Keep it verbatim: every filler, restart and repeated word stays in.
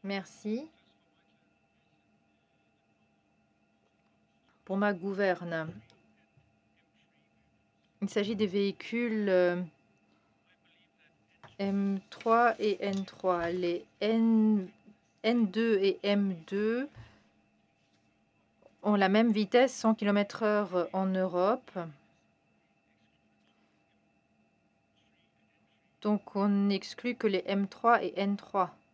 Merci. Pour ma gouverne, il s'agit des véhicules euh, M trois et N trois. Les N, N2 et M deux ont la même vitesse, cent kilomètres heure en Europe. Donc on n'exclut que les M trois et N trois.